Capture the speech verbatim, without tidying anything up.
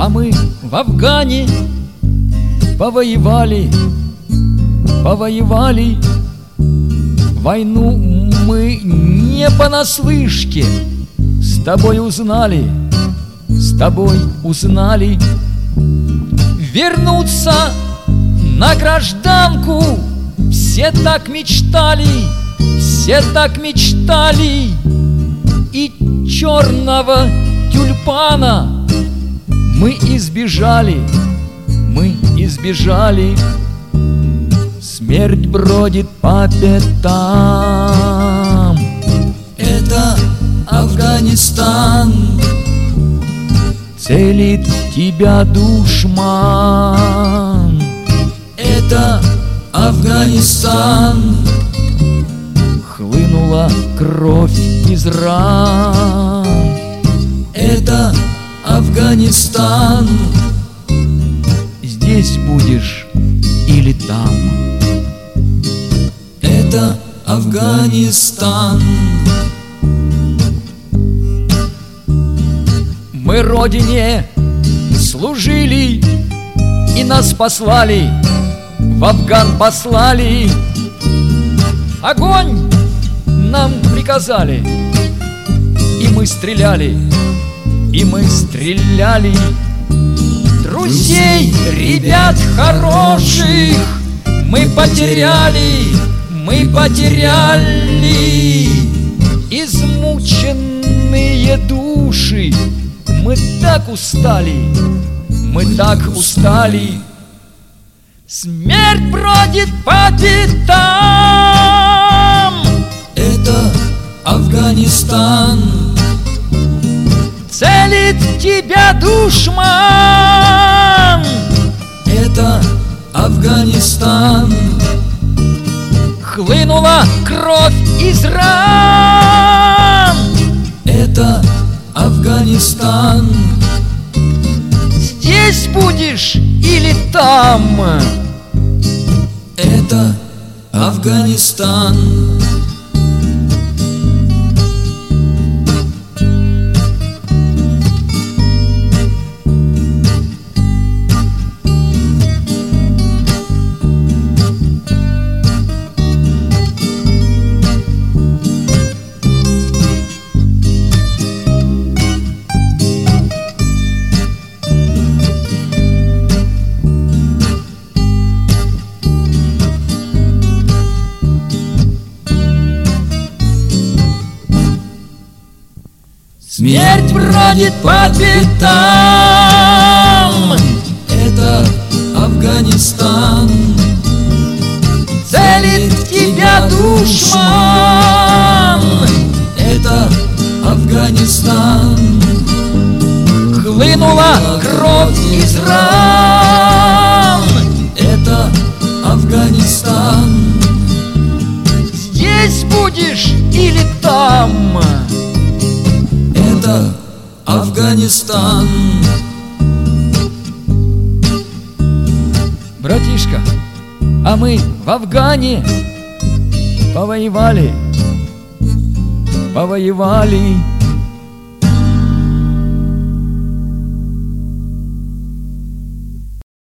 А мы в Афгане повоевали, повоевали. Войну мы не понаслышке с тобой узнали, с тобой узнали. Вернуться на гражданку все так мечтали, все так мечтали. И черного тюльпана мы избежали, мы избежали. Смерть бродит по пятам. Это Афганистан. Целит тебя душман. Это Афганистан. Хлынула кровь из ран. Это Афганистан. Здесь будешь или там. Это Афганистан. Мы родине служили, и нас послали, в Афган послали. Огонь нам приказали, и мы стреляли, и мы стреляли. Друзей, ребят хороших мы потеряли, мы потеряли. Измученные души, мы так устали, мы так устали. Смерть бродит по пятам. Это Афганистан. Целит тебя душман. Это Афганистан. Хлынула кровь из ран. Это Афганистан. Здесь будешь или там. Это Афганистан. Смерть бродит по пятам. Это Афганистан. Целит в тебя душман. Это Афганистан. Хлынула кровь из ран. Это Афганистан. Здесь будешь или там. Это Афганистан. Братишка, а мы в Афгане повоевали, повоевали.